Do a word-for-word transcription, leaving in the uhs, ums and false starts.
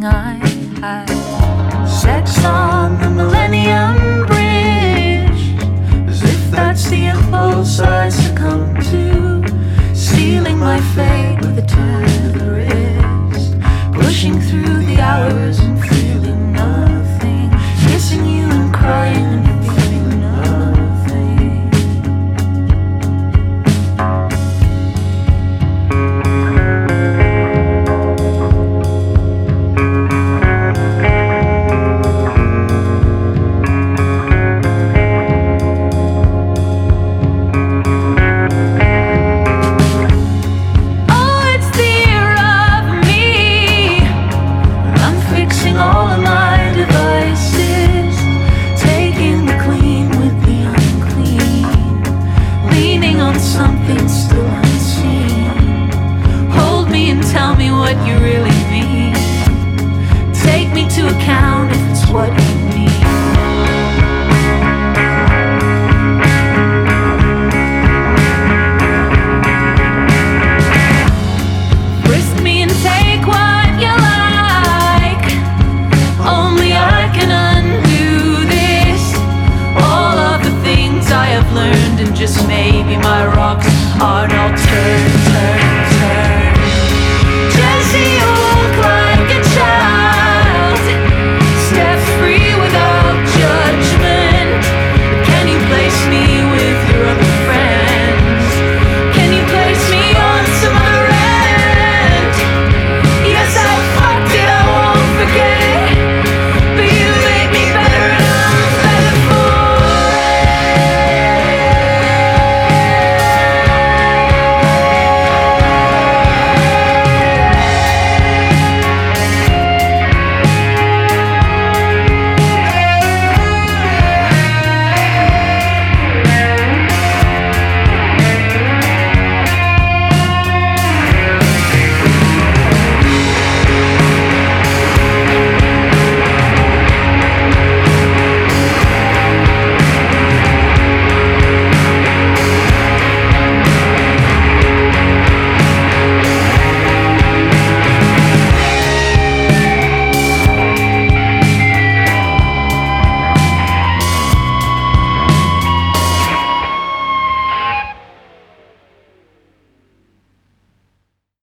I had sex on the Millennium Bridge, as if that's the impulse I succumb to, sealing my fate with a turn of the wrist, pushing through the hours and feeling nothing, kissing you and crying and feeling nothing. All of my devices, taking the clean with the unclean, leaning on something still unseen. Hold me and tell me what you really mean. Take me to account if it's what you need. Frisk me and take what you like. Only I can undo this. All of the things I have learned, and just maybe my rocks are an alternative.